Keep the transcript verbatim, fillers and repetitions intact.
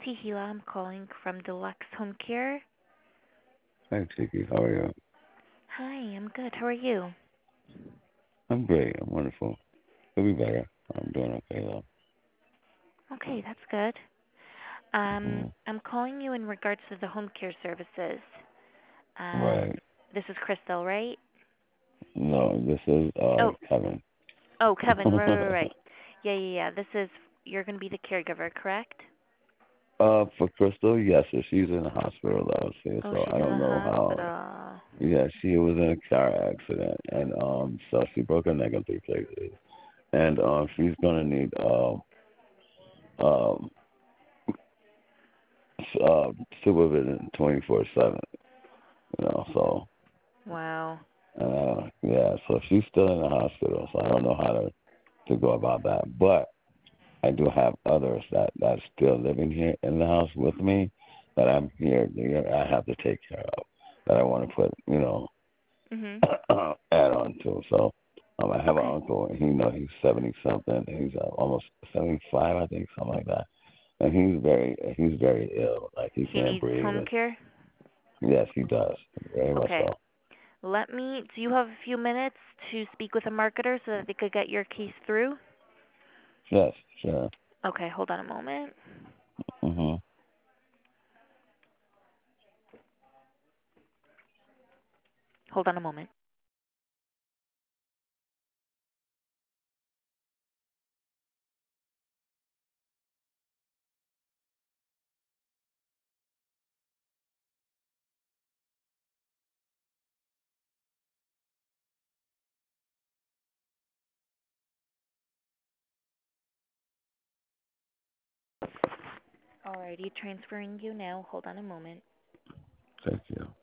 Tehila. I'm calling from Deluxe Home Care. Hi, Tiki. How are you? Hi, I'm good. How are you? I'm great. I'm wonderful. Could be better. I'm doing okay though. Okay, that's good. Um, hmm I'm calling you in regards to the home care services. Um, Right. this is Crystal, right? No, this is uh Oh, Kevin. oh, Kevin. Right, right, right. Yeah, yeah, yeah. This is you're gonna be the caregiver, correct? uh, for Crystal, yes, so she's in the hospital though. See, Oh, so she's I in the don't know how. hospital. Yeah, she was in a car accident, and um, so she broke her neck in three places, and um, she's gonna need um um s- uh supervision twenty four seven. You know, so Wow. uh yeah, so she's still in the hospital, so I don't know how to to go about that, but I do have others that that's still living here in the house with me that I'm here. I have to take care of that I want to put you know Mhm. add on to. So um, I have an Okay. uncle, and he you know he's seventy something. He's uh, almost seventy five, I think, something like that. And he's very he's very ill. Like he He can't needs breathe. home And care. yes, he does very much Okay. so. Let me. Do you have a few minutes to speak with a marketer so that they could get your case through? Yes, sure. Okay, hold on a moment. Mhm. Hold on a moment. Alrighty, transferring you now. Hold on a moment. Thank you.